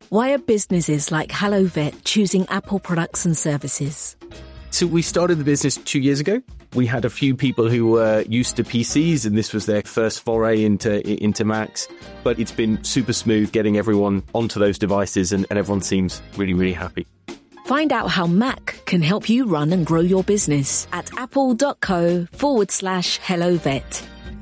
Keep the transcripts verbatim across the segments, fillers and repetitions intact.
Why are businesses like HelloVet choosing Apple products and services? So we started the business two years ago. We had a few people who were used to P Cs and this was their first foray into into Macs. But it's been super smooth getting everyone onto those devices and, and everyone seems really, really happy. Find out how Mac can help you run and grow your business at apple.co forward slash HelloVet.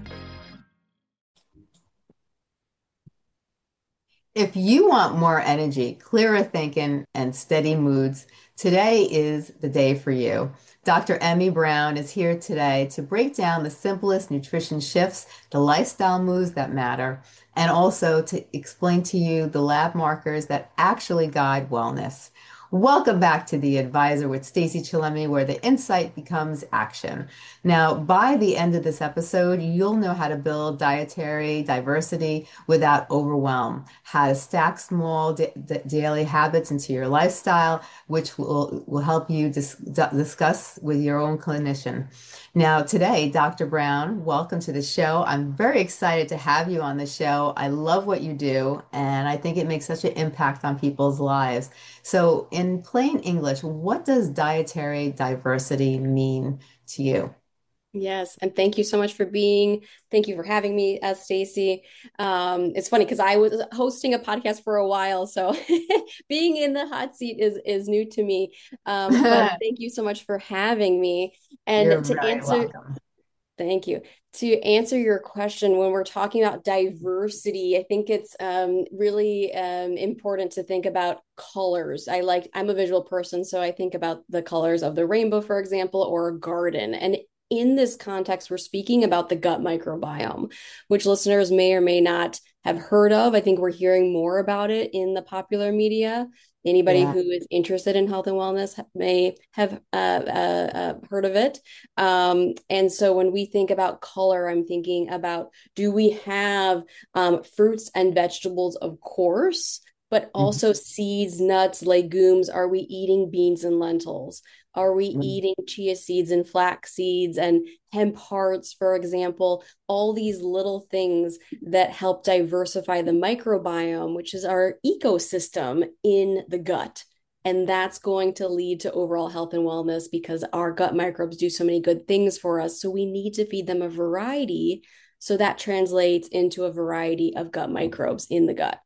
If you want more energy, clearer thinking, and steady moods, today is the day for you. Doctor Emmy Brown is here today to break down the simplest nutrition shifts, the lifestyle moves that matter, and also to explain to you the lab markers that actually guide wellness. Welcome back to The Advisor with Stacey Chillemi, where the insight becomes action. Now, by the end of this episode, you'll know how to build dietary diversity without overwhelm, how to stack small da- da- daily habits into your lifestyle, which will, will help you dis- discuss with your own clinician. Now, today, Doctor Brown, welcome to the show. I'm very excited to have you on the show. I love what you do, and I think it makes such an impact on people's lives. So, in plain English, what does dietary diversity mean to you? Yes, and thank you so much for being, thank you for having me, as Stacey. Um, it's funny because I was hosting a podcast for a while, so being in the hot seat is is new to me. Um, but thank you so much for having me. And You're to very answer, welcome. Thank you. To answer your question, when we're talking about diversity, I think it's um, really um, important to think about colors. I like, I'm a visual person, so I think about the colors of the rainbow, for example, or a garden. And in this context, we're speaking about the gut microbiome, which listeners may or may not have heard of. I think we're hearing more about it in the popular media. Anybody Yeah. who is interested in health and wellness may have uh, uh, uh, heard of it. Um, and so when we think about color, I'm thinking about, do we have um, fruits and vegetables, of course, but also mm-hmm. seeds, nuts, legumes? Are we eating beans and lentils? Are we mm-hmm. eating chia seeds and flax seeds and hemp hearts, for example? All these little things that help diversify the microbiome, which is our ecosystem in the gut. And that's going to lead to overall health and wellness because our gut microbes do so many good things for us. So we need to feed them a variety. So that translates into a variety of gut microbes in the gut.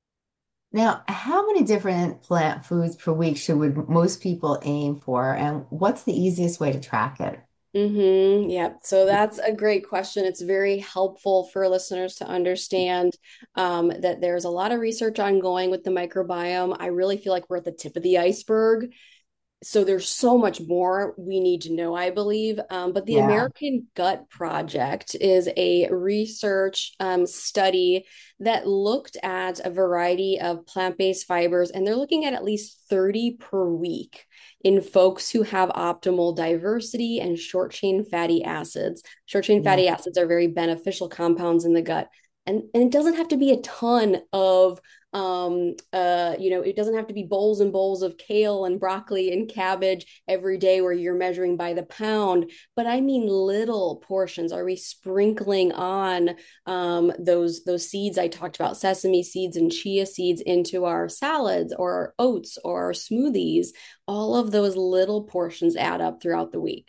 Now, how many different plant foods per week should would most people aim for, and what's the easiest way to track it? Mm-hmm. Yeah. So that's a great question. It's very helpful for listeners to understand um, that there's a lot of research ongoing with the microbiome. I really feel like we're at the tip of the iceberg. So there's so much more we need to know, I believe. Um, but the Yeah. American Gut Project is a research um, study that looked at a variety of plant-based fibers, and they're looking at at least thirty per week in folks who have optimal diversity and short-chain fatty acids. Short-chain Yeah. fatty acids are very beneficial compounds in the gut. And, and it doesn't have to be a ton of Um, uh, you know, it doesn't have to be bowls and bowls of kale and broccoli and cabbage every day where you're measuring by the pound, but I mean little portions. Are we sprinkling on um, those those seeds I talked about, sesame seeds and chia seeds, into our salads or our oats or our smoothies? All of those little portions add up throughout the week.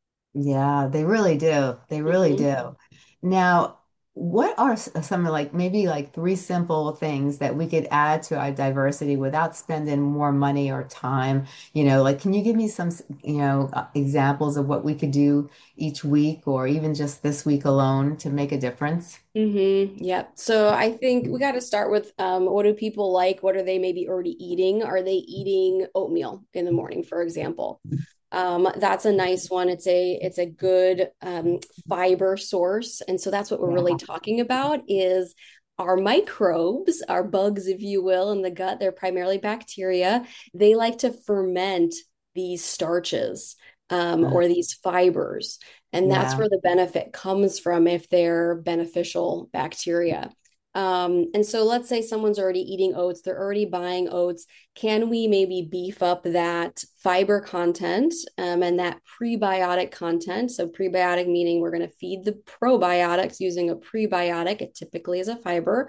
Yeah, they really do. They really Mm-hmm. do. Now, what are s- some like maybe like three simple things that we could add to our diversity without spending more money or time? You know, like can you give me some, s- you know, uh, examples of what we could do each week or even just this week alone to make a difference? Mm-hmm. Yeah. So I think we got to start with um, what do people like? What are they maybe already eating? Are they eating oatmeal in the morning, for example? Um, that's a nice one. It's a it's a good um, fiber source, and so that's what we're really Yeah. talking about is our microbes, our bugs, if you will, in the gut. They're primarily bacteria. They like to ferment these starches um, Uh, or these fibers, and that's yeah. where the benefit comes from if they're beneficial bacteria. Um, and so let's say someone's already eating oats, they're already buying oats. Can we maybe beef up that fiber content um, and that prebiotic content? So prebiotic meaning we're going to feed the probiotics using a prebiotic. It typically is a fiber.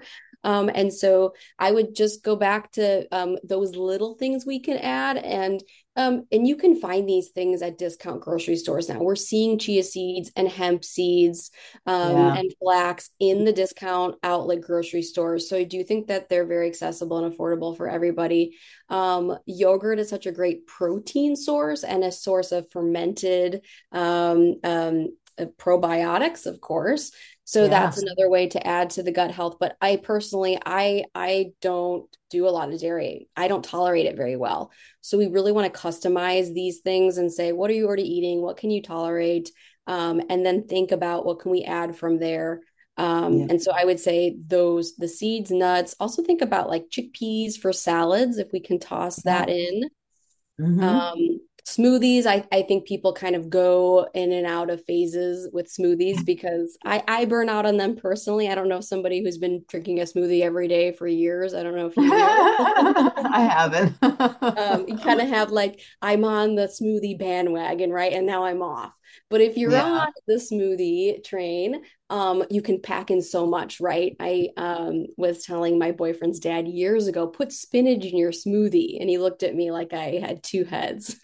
Um, and so I would just go back to um, those little things we can add. And um, and you can find these things at discount grocery stores now. We're seeing chia seeds and hemp seeds um, Yeah. and flax in the discount outlet grocery stores. So I do think that they're very accessible and affordable for everybody. Um, yogurt is such a great protein source and a source of fermented um, um, uh, probiotics, of course. So Yeah. that's another way to add to the gut health. But I personally, I I don't do a lot of dairy. I don't tolerate it very well. So we really want to customize these things and say, what are you already eating? What can you tolerate? Um, and then think about what can we add from there. Um, Yeah. and so I would say those, the seeds, nuts, also think about like chickpeas for salads, if we can toss Yeah. that in. Hmm. Um, smoothies, I, I think people kind of go in and out of phases with smoothies because I, I burn out on them personally. I don't know somebody who's been drinking a smoothie every day for years. I don't know if you do. I haven't. Um, you kind of have like, I'm on the smoothie bandwagon, right? And now I'm off. But if you're Yeah. on the smoothie train, um, you can pack in so much, right? I um, was telling my boyfriend's dad years ago, put spinach in your smoothie. And he looked at me like I had two heads.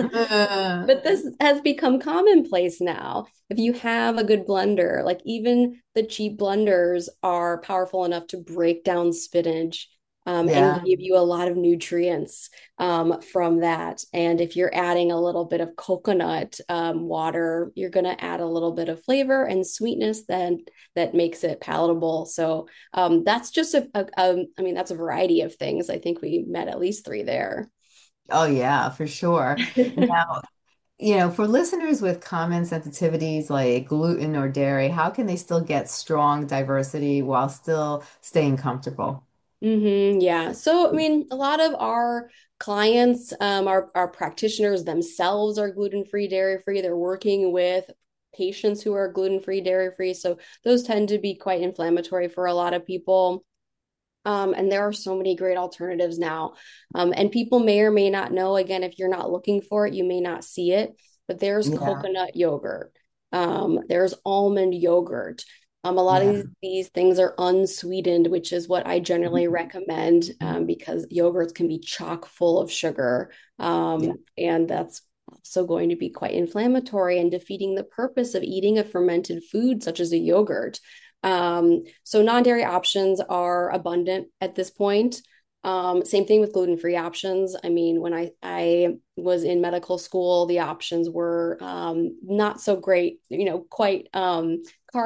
Uh, But this has become commonplace now. If you have a good blender, like even the cheap blenders are powerful enough to break down spinach um, and yeah. give you a lot of nutrients um, from that. And if you're adding a little bit of coconut um, water, you're going to add a little bit of flavor and sweetness then that makes it palatable. So um, that's just a, a, a, I mean, that's a variety of things. I think we met at least three there. Oh, yeah, for sure. Now, you know, for listeners with common sensitivities like gluten or dairy, how can they still get strong diversity while still staying comfortable? Hmm, yeah. So, I mean, a lot of our clients, um, our, our practitioners themselves are gluten-free, dairy-free. They're working with patients who are gluten-free, dairy-free. So those tend to be quite inflammatory for a lot of people. Um, and there are so many great alternatives now. Um, and people may or may not know, again, if you're not looking for it, you may not see it, but there's Yeah. coconut yogurt. Um, there's almond yogurt. Um, a lot of Yeah. these, these things are unsweetened, which is what I generally recommend um, because yogurts can be chock full of sugar. Yeah. Um, and that's also going to be quite inflammatory and defeating the purpose of eating a fermented food such as a yogurt. Um, so non-dairy options are abundant at this point. Um, same thing with gluten-free options. I mean, when I I was in medical school, the options were um, not so great, you know, quite um,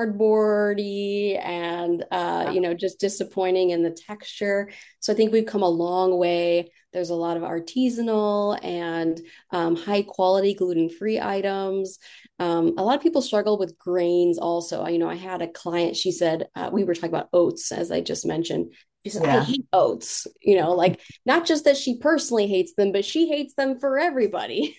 cardboardy and uh, you know, just disappointing in the texture. So I think we've come a long way. There's a lot of artisanal and um, high quality gluten-free items. Um, a lot of people struggle with grains also. You know, I had a client, she said, uh, we were talking about oats, as I just mentioned. She said, I Yeah. hate oats. You know, like not just that she personally hates them, but she hates them for everybody.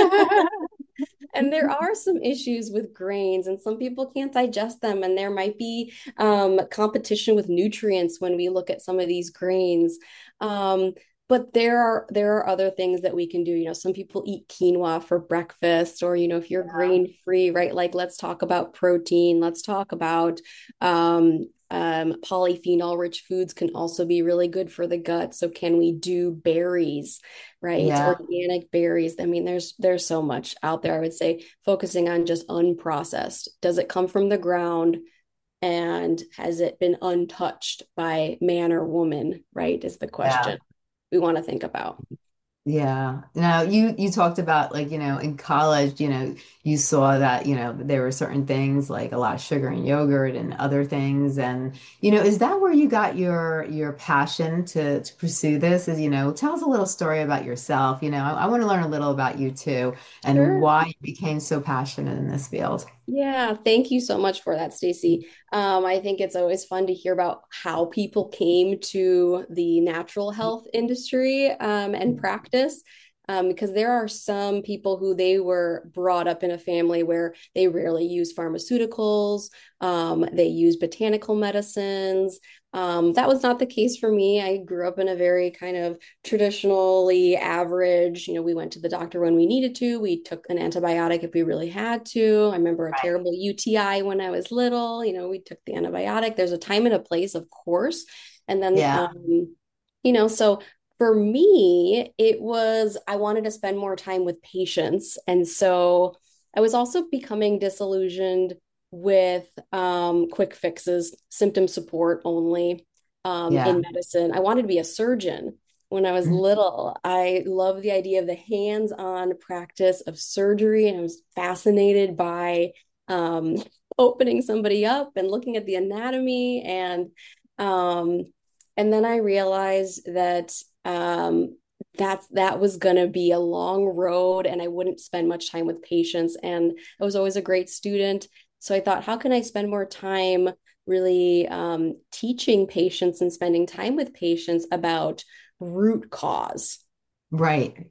And there are some issues with grains, and some people can't digest them. And there might be um, competition with nutrients when we look at some of these grains. Um, but there are there are other things that we can do. You know, some people eat quinoa for breakfast, or you know, if you're grain free, right? Like, let's talk about protein. Let's talk about um, um, polyphenol rich foods can also be really good for the gut. So, can we do berries? Right? Yeah. Organic berries. I mean, there's there's so much out there. I would say focusing on just unprocessed. Does it come from the ground? And has it been untouched by man or woman? Right? Is the Yeah. question we want to think about. Yeah. Now you you talked about like, you know, in college, you know, you saw that, you know, there were certain things like a lot of sugar in yogurt and other things. And, you know, is that where you got your your passion to to pursue this? Is, you know, tell us a little story about yourself. You know, I, I want to learn a little about you too and Sure. why you became so passionate in this field. Yeah, thank you so much for that, Stacey. Um, I think it's always fun to hear about how people came to the natural health industry um, and practice. Um, because there are some people who they were brought up in a family where they rarely use pharmaceuticals, um, they use botanical medicines. Um, that was not the case for me. I grew up in a very kind of traditionally average, you know, we went to the doctor when we needed to. We took an antibiotic if we really had to. I remember a terrible U T I when I was little, you know, we took the antibiotic. There's a time and a place, of course. And then, Yeah. um, you know, so for me, it was I wanted to spend more time with patients. And so I was also becoming disillusioned with um, quick fixes, symptom support only um, in Yeah. medicine. I wanted to be a surgeon when I was Mhm. little. I loved the idea of the hands-on practice of surgery, and I was fascinated by um, opening somebody up and looking at the anatomy. And um, and then I realized that um, that that was going to be a long road, and I wouldn't spend much time with patients. And I was always a great student, so I thought, how can I spend more time really um, teaching patients and spending time with patients about root cause. Right.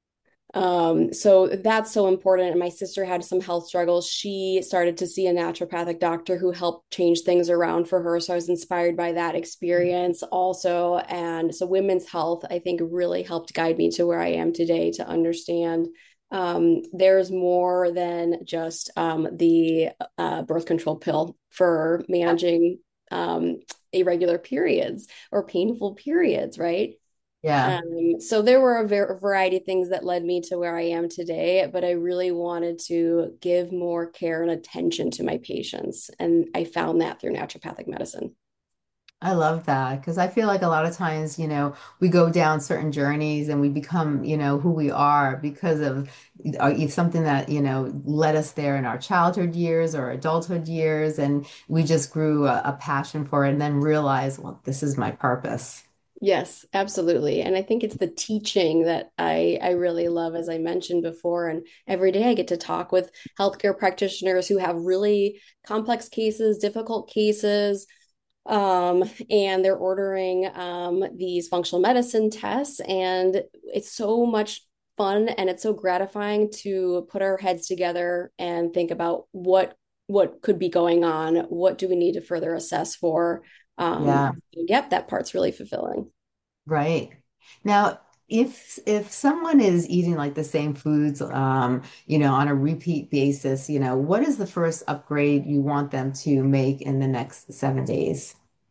Um, so that's so important. And my sister had some health struggles. She started to see a naturopathic doctor who helped change things around for her. So I was inspired by that experience also. And so women's health, I think, really helped guide me to where I am today to understand um, there's more than just um, the uh, birth control pill for managing um, irregular periods or painful periods, right? Yeah. Um, so there were a ver- variety of things that led me to where I am today, but I really wanted to give more care and attention to my patients. And I found that through naturopathic medicine. I love that because I feel like a lot of times, you know, we go down certain journeys and we become, you know, who we are because of uh, it's something that, you know, led us there in our childhood years or adulthood years. And we just grew a, a passion for it and then realized, well, this is my purpose. Yes, absolutely. And I think it's the teaching that I I really love, as I mentioned before. And every day I get to talk with healthcare practitioners who have really complex cases, difficult cases, um, and they're ordering um, these functional medicine tests. And it's so much fun and it's so gratifying to put our heads together and think about what what could be going on, what do we need to further assess for. Um, Yeah. yep, that part's really fulfilling. Right. Now, if if someone is eating like the same foods, um, you know, on a repeat basis, you know, what is the first upgrade you want them to make in the next seven days?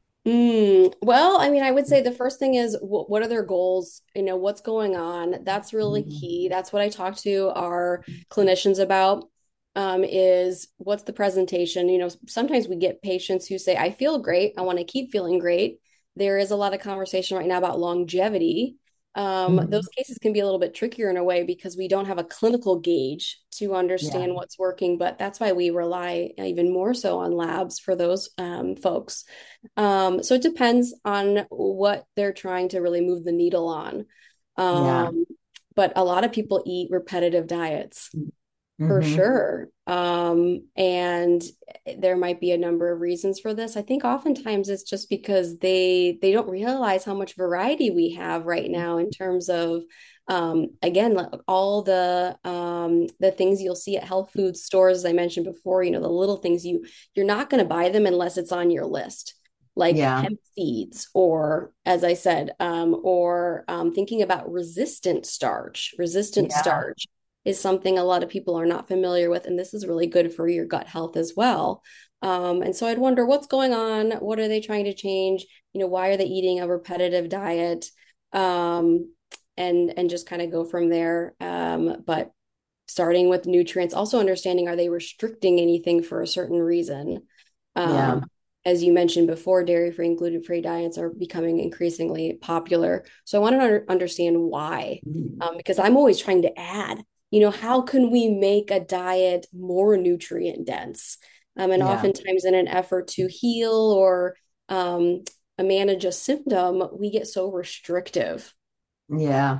Mm, well, I mean, I would say the first thing is what, what are their goals? You know, what's going on? That's really key. That's what I talk to our clinicians about, um, is what's the presentation? You know, sometimes we get patients who say, I feel great. I want to keep feeling great. There is a lot of conversation right now about longevity. Um, Mhm. those cases can be a little bit trickier in a way because we don't have a clinical gauge to Yeah. understand what's working, but that's why we rely even more so on labs for those um, folks. Um, so it depends on what they're trying to really move the needle on. Yeah. Um, but a lot of people eat repetitive diets for Hmm. sure. Um, and there might be a number of reasons for this. I think oftentimes it's just because they they don't realize how much variety we have right now in terms of um, again, like all the um, the things you'll see at health food stores, as I mentioned before, you know, the little things you you're not going to buy them unless it's on your list, like Yeah. hemp seeds, or as I said, um, or um, thinking about resistant starch, resistant Yeah. starch is something a lot of people are not familiar with. And this is really good for your gut health as well. Um, and so I'd wonder what's going on? What are they trying to change? You know, why are they eating a repetitive diet? Um, and and just kind of go from there. Um, but starting with nutrients, also understanding, are they restricting anything for a certain reason? Yeah. Um, as you mentioned before, dairy-free and gluten-free diets are becoming increasingly popular. So I want to under- understand why, um, because I'm always trying to add, you know, how can we make a diet more nutrient dense? Um, and Yeah. oftentimes, in an effort to heal or um, manage a symptom, we get so restrictive. Yeah.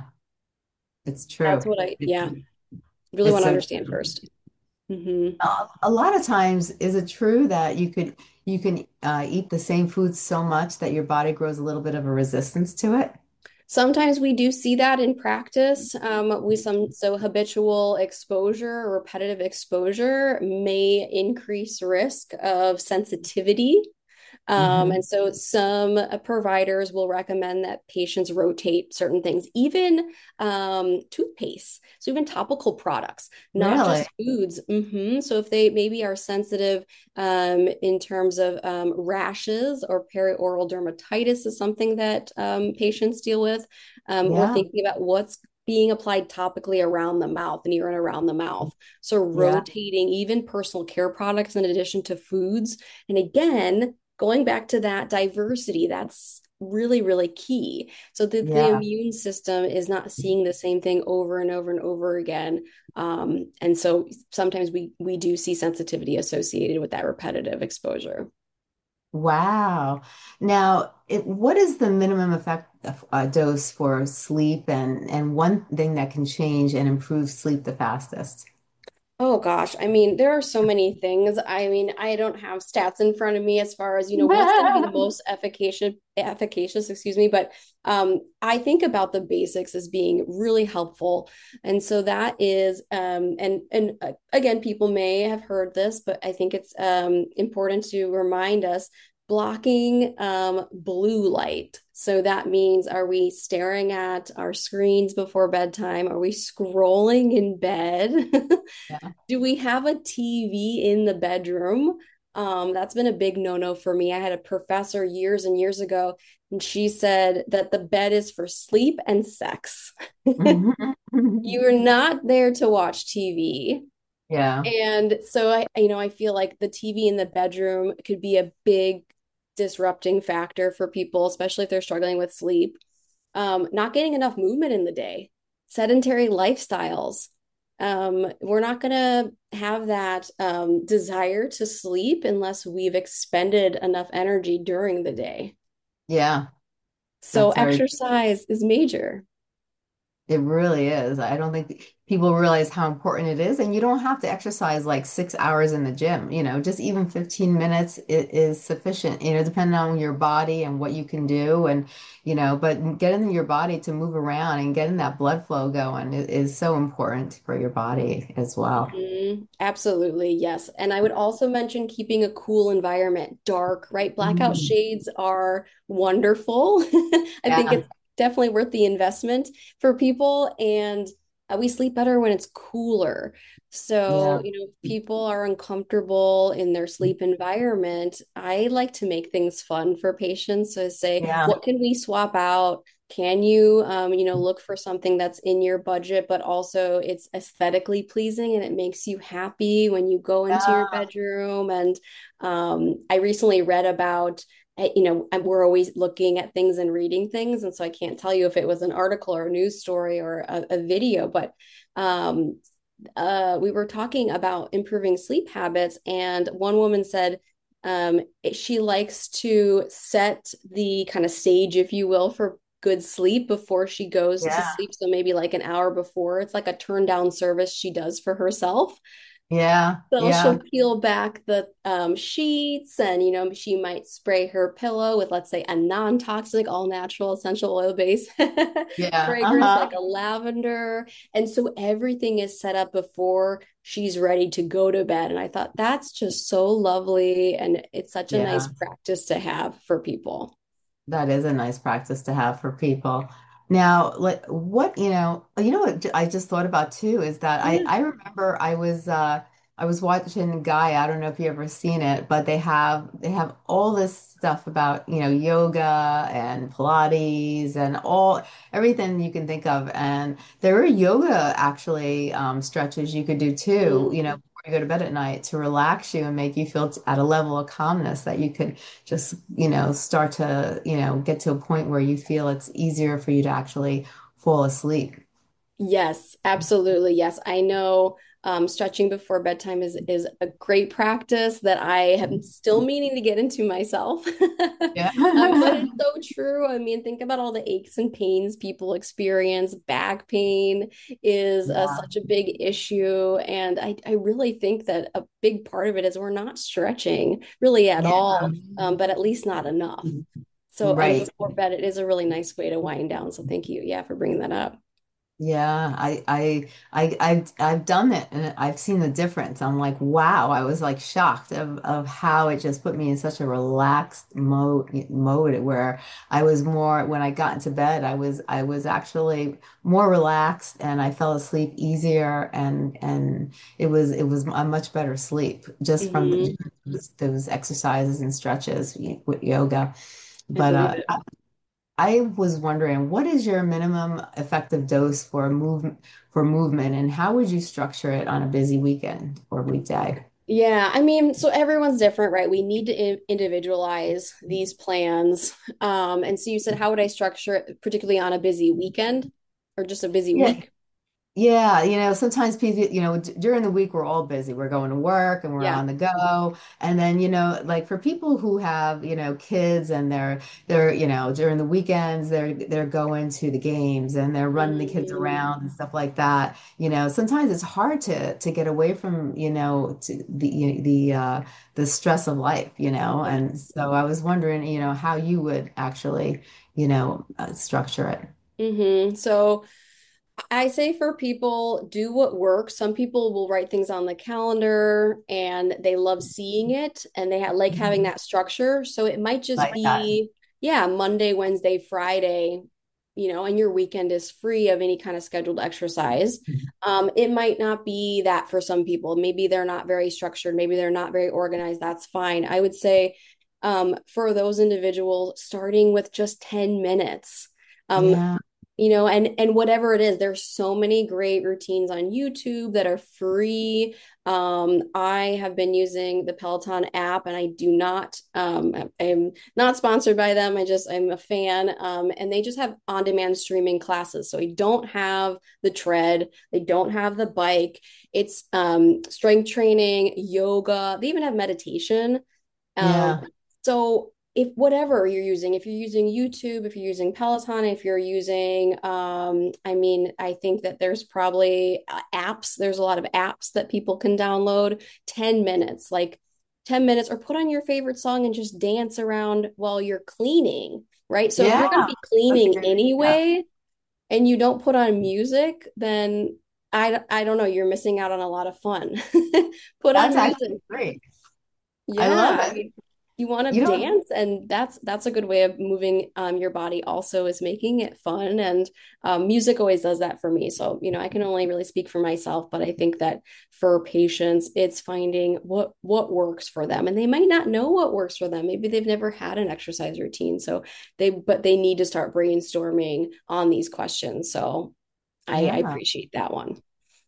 It's That's true. what I, It, yeah, really it's want to so understand true. first. Hmm. A, a lot of times, is it true that you could you can uh, eat the same food so much that your body grows a little bit of a resistance to it? Sometimes we do see that in practice. Um, we some so habitual exposure or repetitive exposure may increase risk of sensitivity Um, Hmm. and so some uh, providers will recommend that patients rotate certain things, even um, toothpaste. So even topical products, not Really? just foods. Hmm. So if they maybe are sensitive um, in terms of um, rashes or perioral dermatitis is something that um, patients deal with. Um, we're Yeah. thinking about what's being applied topically around the mouth, near and around the mouth. So Yeah. rotating even personal care products in addition to foods. And again, going back to that diversity, that's really, really key. So that the Yeah. immune system is not seeing the same thing over and over and over again. Um, and so sometimes we we do see sensitivity associated with that repetitive exposure. Wow. Now, it, what is the minimum effect uh, dose for sleep and and one thing that can change and improve sleep the fastest? Oh gosh, I mean, there are so many things. I mean, I don't have stats in front of me as far as, you know, what's going to be the most efficacious efficacious, excuse me, but um I think about the basics as being really helpful. And so that is um and and uh, again, people may have heard this, but I think it's um important to remind us blocking um, blue light. So that means, are we staring at our screens before bedtime? Are we scrolling in bed? Yeah. Do we have a T V in the bedroom? Um, that's been a big no-no for me. I had a professor years and years ago, and she said that the bed is for sleep and sex. You're not there to watch T V. Yeah. And so I, you know, I feel like the T V in the bedroom could be a big disrupting factor for people, especially if they're struggling with sleep. Um, not getting enough movement in the day, sedentary lifestyles. Um, we're not going to have that um, desire to sleep unless we've expended enough energy during the day. Yeah. So That's very exercise is major. It really is. I don't think people realize how important it is. And you don't have to exercise like six hours in the gym, you know, just even fifteen minutes it is sufficient, you know, depending on your body and what you can do. And, you know, but getting your body to move around and getting that blood flow going is, is so important for your body as well. Mhm. Absolutely, yes. And I would also mention keeping a cool environment, dark, right? Blackout Mm. shades are wonderful. I think Yeah. it's definitely worth the investment for people. And uh, we sleep better when it's cooler. So, Yeah. you know, if people are uncomfortable in their sleep environment, I like to make things fun for patients. So say, Yeah. what can we swap out? Can you, um, you know, look for something that's in your budget, but also it's aesthetically pleasing and it makes you happy when you go into your Yeah. bedroom? And um, I recently read about, uh, you know, and we're always looking at things and reading things, and so I can't tell you if it was an article or a news story or a, a video, but um, uh, we were talking about improving sleep habits, and one woman said um, she likes to set the kind of stage, if you will, for good sleep before she goes to Yeah. sleep. So maybe like an hour before, it's like a turn down service she does for herself. Yeah. So Yeah. she'll peel back the um, sheets, and you know she might spray her pillow with, let's say, a non-toxic, all-natural essential oil-based Yeah. fragrance like Uh-huh. a lavender. And so everything is set up before she's ready to go to bed. And I thought that's just so lovely, and it's such a nice Yeah. practice to have for people. That is a nice practice to have for people. Now, like what, you know, you know what I just thought about too is that I Yeah. I remember I was uh I was watching Gaia. I don't know if you ever seen it, but they have they have all this stuff about, you know, yoga and Pilates and all everything you can think of. And there are yoga actually um stretches you could do too, you know, Mm. before you go to bed at night to relax you and make you feel t- at a level of calmness that you could just, you know, start to, you know, get to a point where you feel it's easier for you to actually fall asleep. Yes, absolutely. Yes, I know um, stretching before bedtime is is a great practice that I am still meaning to get into myself. Yeah. Um, but it's so true. I mean, think about all the aches and pains people experience. Back pain is uh, Yeah. such a big issue, and I I really think that a big part of it is we're not stretching really at Yeah. all, um, but at least not enough. So, and Right. before bed, it is a really nice way to wind down. So, thank you, yeah, for bringing that up. Yeah, I, I, I, I've, I've done it and I've seen the difference. I'm like, wow, I was like shocked of, of how it just put me in such a relaxed mode, mode where I was more, when I got into bed, I was, I was actually more relaxed and I fell asleep easier and, and it was, it was a much better sleep just from Hmm. the, those exercises and stretches with yoga. I But, believe uh, it. I was wondering, what is your minimum effective dose for movement for movement, and how would you structure it on a busy weekend or weekday? Yeah, I mean, so everyone's different, right? We need to in individualize these plans. Um, and so you said, how would I structure it, particularly on a busy weekend or just a busy Yeah, week? yeah, you know, sometimes people, you know, d- during the week we're all busy. We're going to work and we're Yeah. on the go. And then, you know, like for people who have, you know, kids and they're they're, you know, during the weekends they're they're going to the games and they're running the kids Mhm. around and stuff like that. You know, sometimes it's hard to to get away from, you know, to the the uh the stress of life, you know. And Yes. so I was wondering, you know, how you would actually, you know, uh, structure it. Hmm. So I say for people, do what works. Some people will write things on the calendar and they love seeing it and they ha like having Mhm. that structure. So it might just Like that. be, yeah, Monday, Wednesday, Friday, you know, and your weekend is free of any kind of scheduled exercise. Um, it might not be that for some people. Maybe they're not very structured. Maybe they're not very organized. That's fine. I would say um, for those individuals, starting with just ten minutes. Um, Yeah. you know, and and whatever it is, there's so many great routines on YouTube that are free. um I have been using the Peloton app and I do not um I'm not sponsored by them. I just I'm a fan. Um and they just have on-demand streaming classes, so I don't have the tread, they don't have the bike. It's um strength training, yoga, they even have meditation. um, Yeah. so if whatever you're using, if you're using YouTube, if you're using Peloton, if you're using, um, I mean, I think that there's probably uh, apps. There's a lot of apps that people can download. ten minutes, like ten minutes, or put on your favorite song and just dance around while you're cleaning, right? So if Yeah. you're going to be That's a cleaning good idea. anyway and you don't put on music, then I, I don't know, you're missing out on a lot of fun. Put on That's music. actually great. I love Yeah, I it. mean, you want You to know, dance, and that's that's a good way of moving um, your body. Also, is making it fun, and um, music always does that for me. So, you know, I can only really speak for myself, but I think that for patients, it's finding what what works for them, and they might not know what works for them. Maybe they've never had an exercise routine, so they but they need to start brainstorming on these questions. So, I, I yeah. appreciate that one.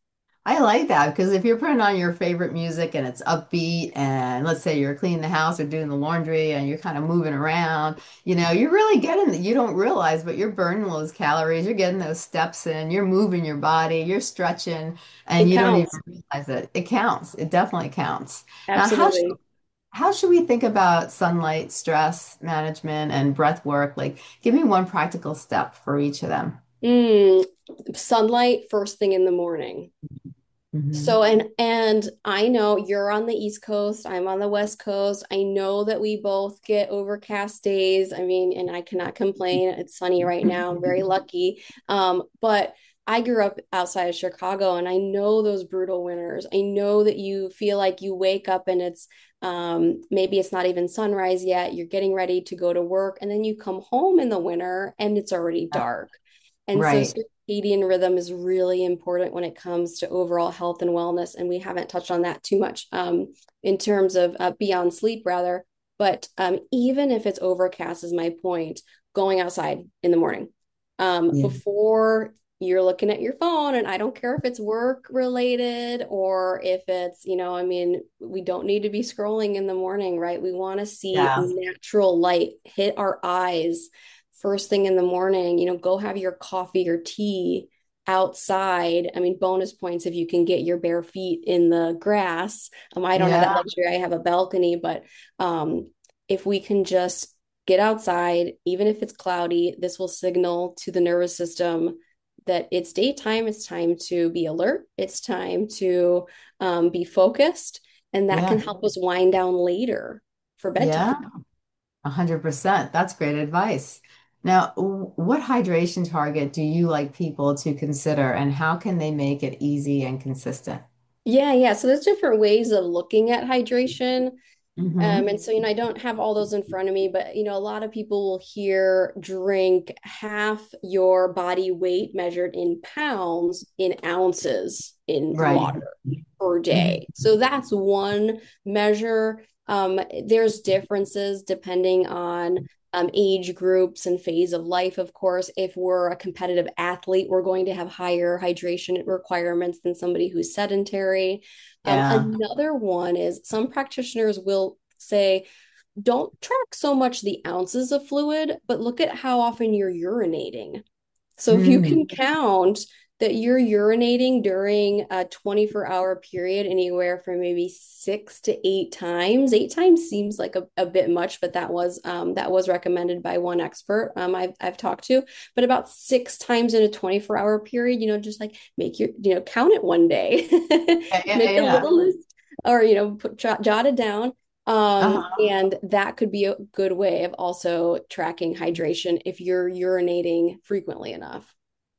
I like that because if you're putting on your favorite music and it's upbeat, and let's say you're cleaning the house or doing the laundry and you're kind of moving around, you know, you're really getting, you don't realize, but you're burning those calories, you're getting those steps in, you're moving your body, you're stretching, and It you don't even counts. realize it. It counts. It definitely counts. Now, how should Absolutely. how should we think about sunlight, stress management, and breath work? Like, give me one practical step for each of them. Mm, sunlight first thing in the morning. Hmm. So and and I know you're on the East Coast, I'm on the West Coast. I know that we both get overcast days. I mean, and I cannot complain. It's sunny right now. I'm very lucky. Um, but I grew up outside of Chicago and I know those brutal winters. I know that you feel like you wake up and it's um maybe it's not even sunrise yet. You're getting ready to go to work and then you come home in the winter and it's already dark. And so Right. circadian rhythm is really important when it comes to overall health and wellness. And we haven't touched on that too much um, in terms of uh, beyond sleep, rather. But um, even if it's overcast, is my point, going outside in the morning um, Yeah. before you're looking at your phone. And I don't care if it's work related or if it's, you know, I mean, we don't need to be scrolling in the morning, right? We want to see Yeah. natural light hit our eyes first thing in the morning. You know, go have your coffee or tea outside. I mean, bonus points if you can get your bare feet in the grass. Um, I don't have that Yeah. luxury. I have a balcony, but um, if we can just get outside, even if it's cloudy, this will signal to the nervous system that it's daytime, it's time to be alert, it's time to um, be focused, and that can Yeah. help us wind down later for Yeah. bedtime. A hundred percent. That's great advice. Now, w- what hydration target do you like people to consider, and how can they make it easy and consistent? Yeah, yeah. So there's different ways of looking at hydration. Um, Hmm. and so, you know, I don't have all those in front of me, but, you know, a lot of people will hear drink half your body weight measured in pounds in ounces in Right. water per Mhm. day. So that's one measure. Um, there's differences depending on um, age groups and phase of life, of course. If we're a competitive athlete, we're going to have higher hydration requirements than somebody who's sedentary. Um, Yeah. another one is some practitioners will say, don't track so much the ounces of fluid, but look at how often you're urinating. So if you Mm. can count that you're urinating during a twenty-four hour period anywhere from maybe six to eight times. Eight times seems like a, a bit much, but that was um, that was recommended by one expert um, I've, I've talked to. But about six times in a twenty-four hour period, you know, just like make your, you know, count it one day, Yeah, yeah, make a yeah. little list or, you know, put, jot, jot it down. Um, Uh-huh. and that could be a good way of also tracking hydration if you're urinating frequently enough.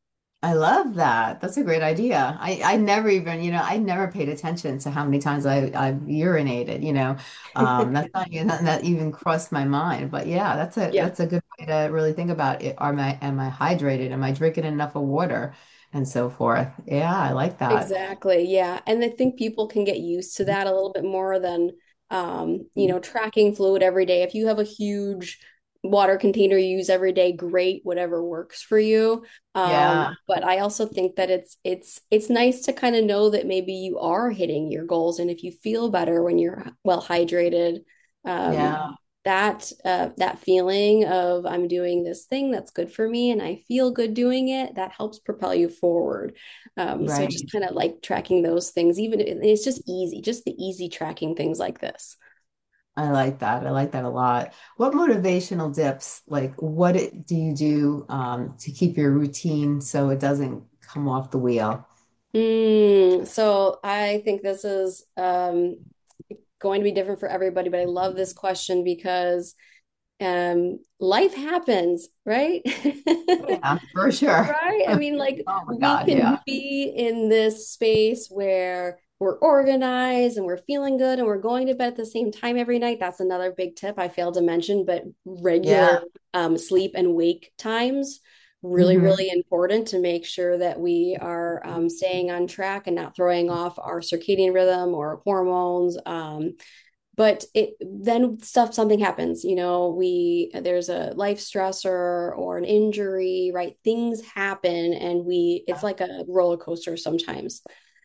I love that. That's a great idea. I, I never even, you know, I never paid attention to how many times I, I've urinated, you know. Um, that's not even that even crossed my mind. But yeah, that's a Yeah, that's a good way to really think about it. Am I am I hydrated? Am I drinking enough of water? And so forth. Yeah, I like that. exactly. Yeah. And I think people can get used to that a little bit more than, um, you know, tracking fluid every day. If you have a huge water container you use every day, great, whatever works for you. Um, Yeah. but I also think that it's it's it's nice to kind of know that maybe you are hitting your goals. And if you feel better when you're well hydrated, um, Yeah. that uh, that feeling of I'm doing this thing that's good for me and I feel good doing it, that helps propel you forward. Um, so just Right. kind of like tracking those things, even it's just easy, just the easy tracking things like this. I like that. I like that a lot. What motivational dips, like what it, do you do um, to keep your routine so it doesn't come off the wheel? Mm, so I think this is um, going to be different for everybody, but I love this question because um, life happens, right? Yeah, for sure. Right? I mean, like Oh my we God, can yeah. be in this space where we're organized and we're feeling good and we're going to bed at the same time every night. That's another big tip I failed to mention, but regular Yeah. um, sleep and wake times, really, Hmm. really important to make sure that we are um, staying on track and not throwing off our circadian rhythm or hormones. Um, but it then stuff something happens, you know, we there's a life stressor or an injury, right? Things happen and we it's like a roller coaster sometimes.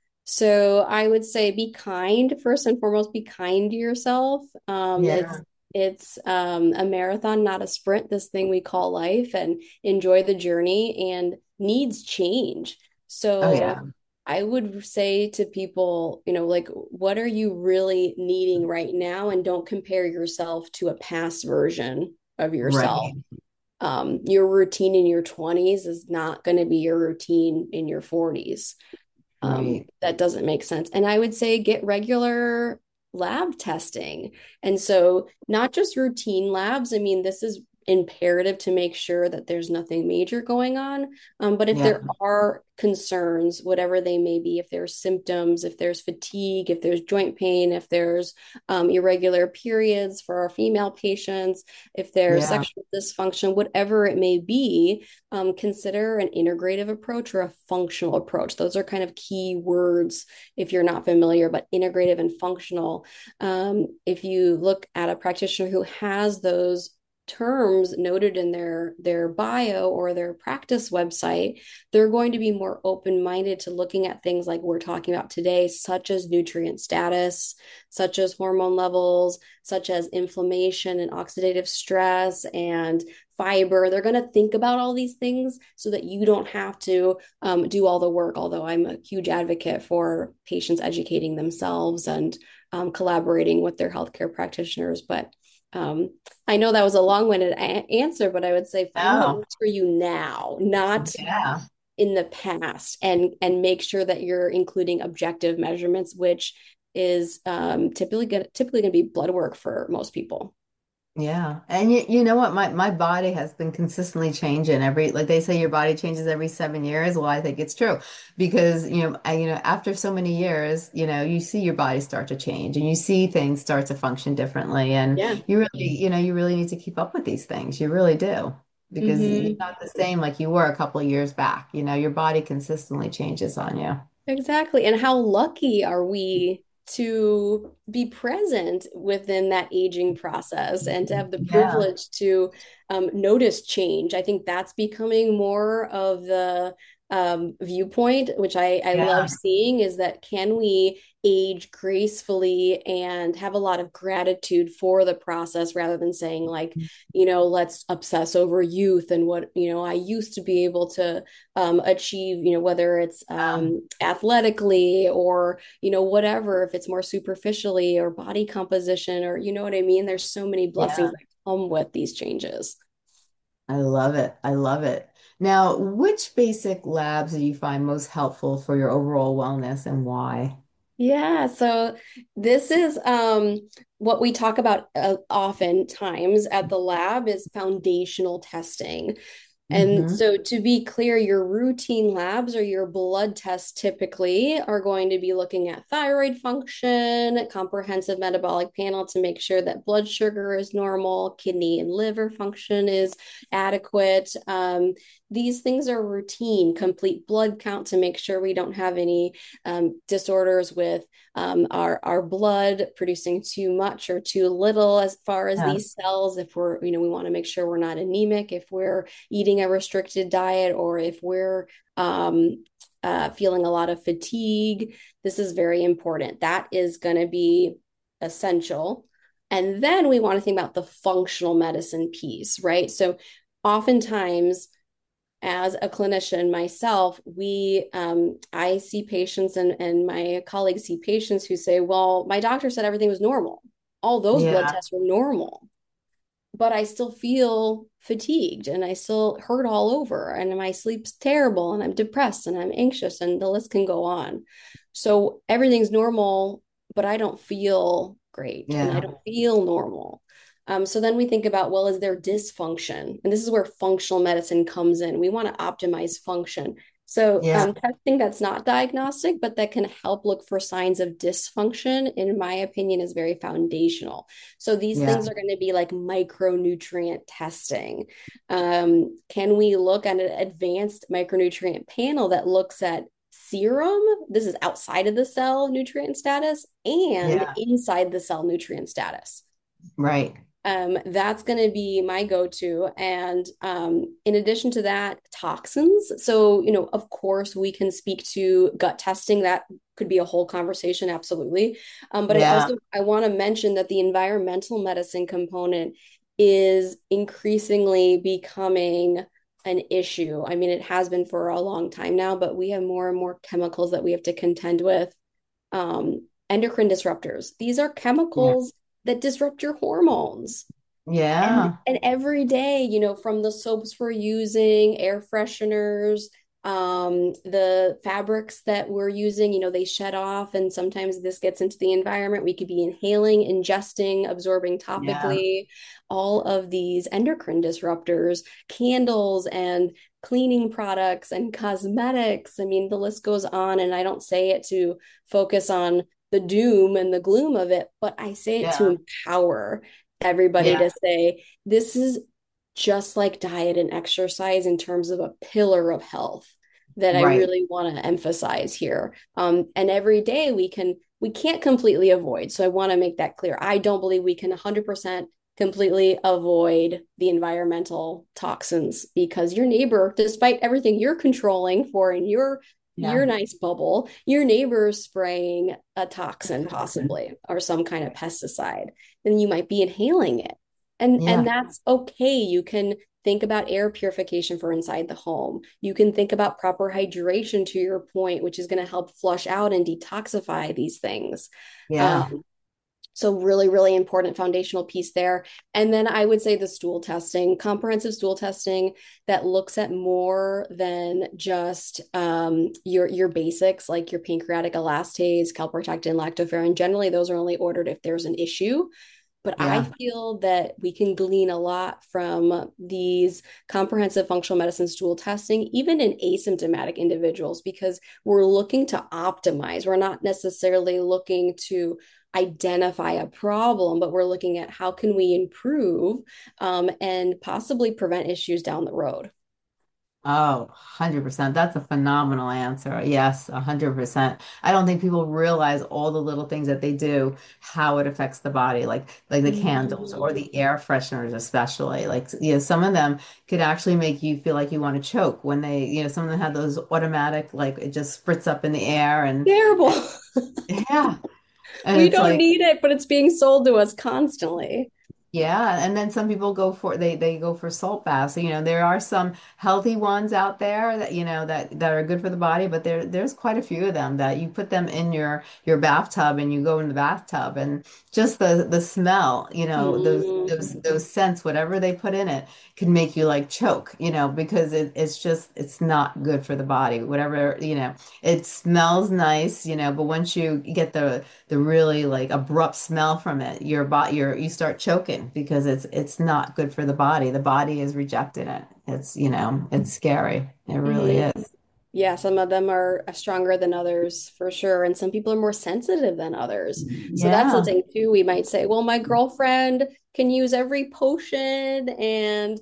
So I would say be kind first and foremost, be kind to yourself. um it's Yeah. it's um a marathon, not a sprint, this thing we call life, and enjoy the journey, and needs change. Oh So yeah. I would say to people, you know, like, what are you really needing right now? And don't compare yourself to a past version of yourself. Right. Um, your routine in your twenties is not going to be your routine in your forties. Um, Right. that doesn't make sense. And I would say get regular lab testing. And so, not just routine labs. I mean, this is imperative to make sure that there's nothing major going on. Um, but if Yeah. there are concerns, whatever they may be, if there's symptoms, if there's fatigue, if there's joint pain, if there's um, irregular periods for our female patients, if there's Yeah. sexual dysfunction, whatever it may be, um, consider an integrative approach or a functional approach. Those are kind of key words if you're not familiar, but integrative and functional. Um, if you look at a practitioner who has those terms noted in their their bio or their practice website, they're going to be more open-minded to looking at things like we're talking about today, such as nutrient status, such as hormone levels, such as inflammation and oxidative stress and fiber. They're going to think about all these things so that you don't have to um, do all the work. Although I'm a huge advocate for patients educating themselves and um, collaborating with their healthcare practitioners. But um, I know that was a long-winded a- answer, but I would say find what Oh, works for you now, not yeah. in the past, and and make sure that you're including objective measurements, which is um, typically gonna, typically going to be blood work for most people. Yeah. And you, you know what? My, my body has been consistently changing every, like they say, your body changes every seven years. Well, I think it's true because, you know, I, you know, after so many years, you know, you see your body start to change and you see things start to function differently. And Yeah. you really, you know, you really need to keep up with these things. You really do because you're Hmm. not the same like you were a couple of years back. You know, your body consistently changes on you. Exactly. And how lucky are we to be present within that aging process and to have the Yeah. privilege to um, notice change? I think that's becoming more of the um, viewpoint, which I, I love Yeah. seeing, is that can we age gracefully and have a lot of gratitude for the process rather than saying, like, you know, let's obsess over youth and what, you know, I used to be able to um, achieve, you know, whether it's Um, um, athletically or, you know, whatever, if it's more superficially or body composition or, you know what I mean? There's so many blessings yeah. that come with these changes. I love it. I love it. Now, which basic labs do you find most helpful for your overall wellness and why? Yeah, so this is um, what we talk about uh, oftentimes at the lab is foundational testing. And Hmm. so, to be clear, your routine labs or your blood tests typically are going to be looking at thyroid function, comprehensive metabolic panel to make sure that blood sugar is normal, kidney and liver function is adequate. Um, these things are routine, complete blood count to make sure we don't have any um, disorders with um, our our blood producing too much or too little as far as Yeah. these cells. If we're, you know, we want to make sure we're not anemic if we're eating a restricted diet or if we're um, uh, feeling a lot of fatigue. This is very important. That is going to be essential. And then we want to think about the functional medicine piece, right? So oftentimes as a clinician myself, we um, I see patients and and my colleagues see patients who say, "Well, my doctor said everything was normal. All those blood Yeah. tests were normal, but I still feel fatigued and I still hurt all over and my sleep's terrible and I'm depressed and I'm anxious and the list can go on. So everything's normal, but I don't feel great and I Yeah. don't feel normal. Um, so then we think about, well, is there dysfunction? And this is where functional medicine comes in. We want to optimize function. So Yeah. um, testing that's not diagnostic, but that can help look for signs of dysfunction, in my opinion, is very foundational. So these Yeah. things are going to be like micronutrient testing. Um, can we look at an advanced micronutrient panel that looks at serum? This is outside of the cell nutrient status and Yeah. inside the cell nutrient status. Right. Um, that's going to be my go-to. And um, in addition to that, toxins. So, you know, of course, we can speak to gut testing. That could be a whole conversation, absolutely. Um, but I Yeah. also I want to mention that the environmental medicine component is increasingly becoming an issue. I mean, it has been for a long time now, but we have more and more chemicals that we have to contend with. Um, endocrine disruptors. These are Yeah. chemicals that disrupt your hormones. And Yeah. and every day, you know, from the soaps we're using, air fresheners, um, the fabrics that we're using, you know, they shed off, and sometimes this gets into the environment. We could be inhaling, ingesting, absorbing Yeah. topically, all of these endocrine disruptors, candles and cleaning products and cosmetics. I mean, the list goes on, and I don't say it to focus on the doom and the gloom of it, but I say it to Yeah. empower everybody Yeah. to say this is just like diet and exercise in terms of a pillar of health that I Right. really want to emphasize here. Um, and every day we can we can't completely avoid. So I want to make that clear. I don't believe we can one hundred percent completely avoid the environmental toxins because your neighbor, despite everything you're controlling for in your Yeah. your nice bubble, your neighbor's spraying a toxin possibly or some kind of pesticide, then you might be inhaling it. And and Yeah. that's okay. You can think about air purification for inside the home. You can think about proper hydration to your point, which is going to help flush out and detoxify these things. Yeah. Um, so really, really important foundational piece there. And then I would say the stool testing, comprehensive stool testing that looks at more than just um, your your basics like your pancreatic elastase, calprotectin, lactoferrin. Generally, those are only ordered if there's an issue. But I Yeah. feel that we can glean a lot from these comprehensive functional medicine stool testing, even in asymptomatic individuals, because we're looking to optimize. We're not necessarily looking to identify a problem, but we're looking at how can we improve um, and possibly prevent issues down the road. Oh, one hundred percent. That's a phenomenal answer. Yes, one hundred percent. I don't think people realize all the little things that they do, how it affects the body, like like the candles Mhm. or the air fresheners especially. Like, you know, some of them could actually make you feel like you want to choke when they, you know, some of them have those automatic, like it just spritz up in the air and, Terrible. and yeah. And We it's don't like, need it, but it's being sold to us constantly. yeah, and then some people go for they they go for salt baths. You know, there are some healthy ones out there that you know that that are good for the body, but there there's quite a few of them that you put them in your your bathtub and you go in the bathtub and just the the smell, you know, those Mhm. those those scents, whatever they put in it, can make you like choke, you know, because it, it's just it's not good for the body. Whatever, you know, it smells nice, you know, but once you get the the really like abrupt smell from it, your body, your you start choking because it's it's not good for the body. The body is rejecting it. It's, you know, it's scary. It really Mhm. is. Yeah, some of them are stronger than others for sure. And some people are more sensitive than others. So that's the Yeah. thing too. We might say, well, my girlfriend can use every potion and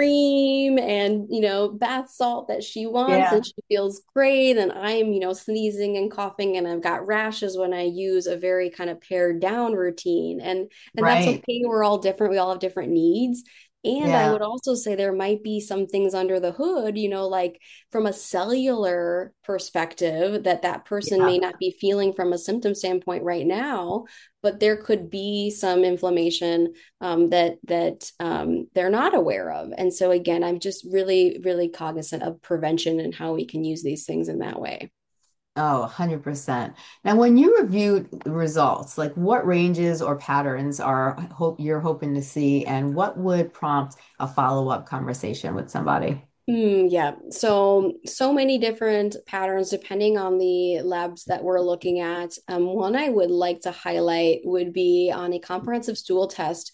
cream and, you know, bath salt that she wants and Yeah. she feels great. And I'm, you know, sneezing and coughing and I've got rashes when I use a very kind of pared down routine. And and that's Right. okay. We're all different. We all have different needs. And I Yeah. would also say there might be some things under the hood, you know, like from a cellular perspective that that person Yeah. may not be feeling from a symptom standpoint right now, but there could be some inflammation um, that that um, they're not aware of. And so again, I'm just really, really cognizant of prevention and how we can use these things in that way. Oh, one hundred percent. Now, when you reviewed the results, like what ranges or patterns are hope you're hoping to see, and what would prompt a follow-up conversation with somebody? Mm, yeah. So, so many different patterns depending on the labs that we're looking at. Um, one I would like to highlight would be on a comprehensive stool test.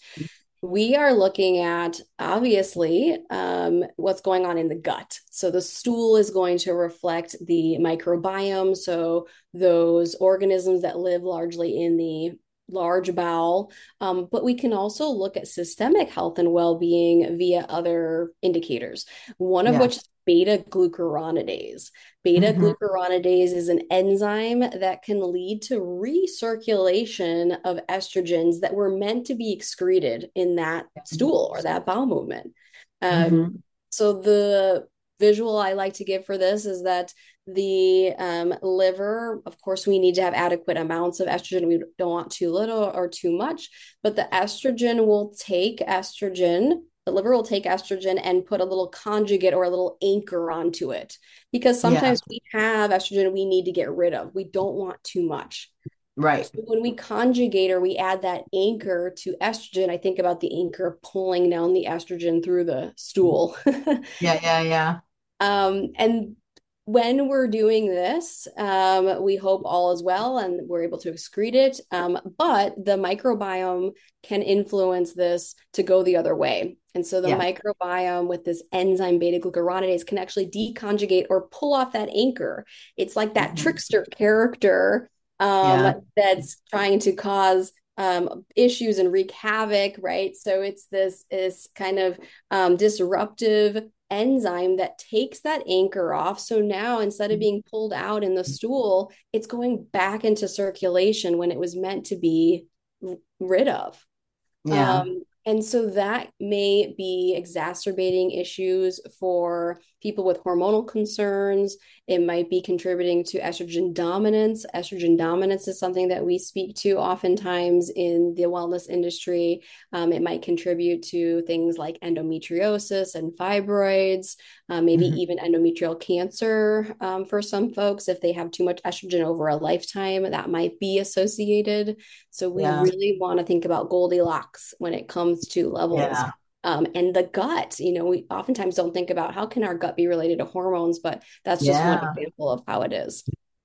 We are looking at obviously um, what's going on in the gut. So the stool is going to reflect the microbiome. So those organisms that live largely in the large bowel. Um, but we can also look at systemic health and well being via other indicators, one of Yeah. which is beta glucuronidase. Beta Hmm. glucuronidase is an enzyme that can lead to recirculation of estrogens that were meant to be excreted in that stool or that bowel movement. Um, Hmm. so the visual I like to give for this is that the um, liver, of course, we need to have adequate amounts of estrogen. We don't want too little or too much, but the estrogen will take estrogen. The liver will take estrogen and put a little conjugate or a little anchor onto it because Yeah. sometimes we have estrogen we need to get rid of. We don't want too much. Right. So when we conjugate or we add that anchor to estrogen, I think about the anchor pulling down the estrogen through the stool. Yeah. Yeah. Yeah. Um, and when we're doing this, um, we hope all is well and we're able to excrete it. Um, but the microbiome can influence this to go the other way. And so the Yeah. microbiome with this enzyme beta glucuronidase can actually deconjugate or pull off that anchor. It's like that Mhm. trickster character um, Yeah. that's trying to cause um, issues and wreak havoc, right? So it's this is kind of um, disruptive enzyme that takes that anchor off. So now instead of being pulled out in the stool, it's going back into circulation when it was meant to be rid of. Yeah. Um, and so that may be exacerbating issues for people with hormonal concerns. It might be contributing to estrogen dominance. Estrogen dominance is something that we speak to oftentimes in the wellness industry. Um, it might contribute to things like endometriosis and fibroids, uh, maybe Mhm. even endometrial cancer um, for some folks. If they have too much estrogen over a lifetime, that might be associated. So we Yeah. really want to think about Goldilocks when it comes to levels. Yeah. Um, and the gut, you know, we oftentimes don't think about how can our gut be related to hormones, but that's just one Yeah. example of how it is.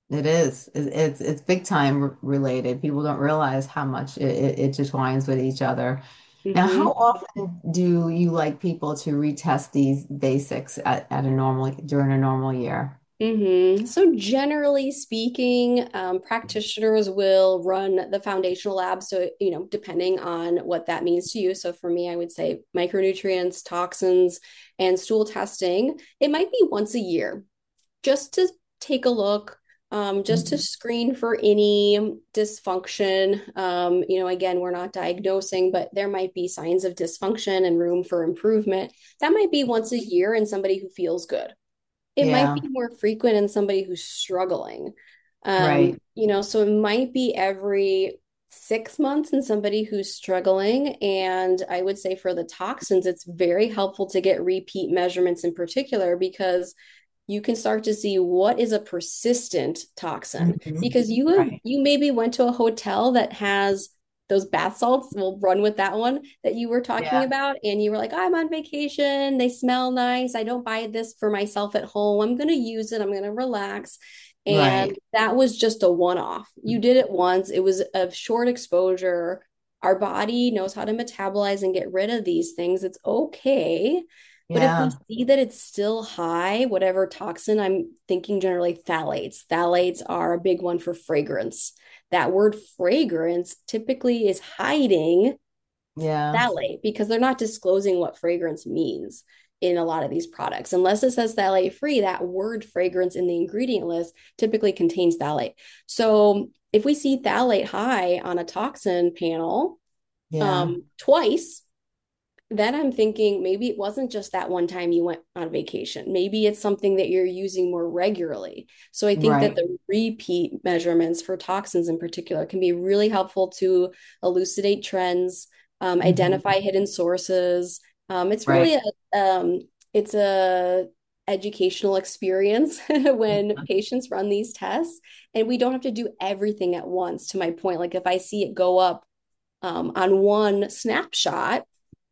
It is. It- It's it's big time r- related. People don't realize how much it, it, it intertwines with each other. Now, how Mhm. often do you like people to retest these basics at, at a normal during a normal year? hmm So generally speaking, um, practitioners will run the foundational lab. So, you know, depending on what that means to you. So for me, I would say micronutrients, toxins, and stool testing. It might be once a year just to take a look, um, just to Mhm. screen for any dysfunction. Um, you know, again, we're not diagnosing, but there might be signs of dysfunction and room for improvement. That might be once a year in somebody who feels good. It might Yeah, be more frequent in somebody who's struggling. Um, right. you know, so it might be every six months in somebody who's struggling. And I would say for the toxins, it's very helpful to get repeat measurements in particular because you can start to see what is a persistent toxin Mhm. because you have Right. you maybe went to a hotel that has those bath salts. We'll run with that one that you were talking Yeah, about, and you were like, I'm on vacation, they smell nice, I don't buy this for myself at home, I'm going to use it, I'm going to relax. And right. that was just a one-off. You did it once, it was a short exposure. Our body knows how to metabolize and get rid of these things. It's okay. But if we Yeah, see that it's still high, whatever toxin, I'm thinking generally phthalates. Phthalates are a big one for fragrance. That word fragrance typically is hiding yeah, phthalate because they're not disclosing what fragrance means in a lot of these products. Unless it says phthalate free, that word fragrance in the ingredient list typically contains phthalate. So if we see phthalate high on a toxin panel yeah. um, twice, then I'm thinking maybe it wasn't just that one time you went on vacation. Maybe it's something that you're using more regularly. So I think that Right. the repeat measurements for toxins in particular can be really helpful to elucidate trends, um, Mhm. identify hidden sources. Um, it's really Right. a um, it's a educational experience when patients run these tests, and we don't have to do everything at once. To my point, like if I see it go up um, on one snapshot,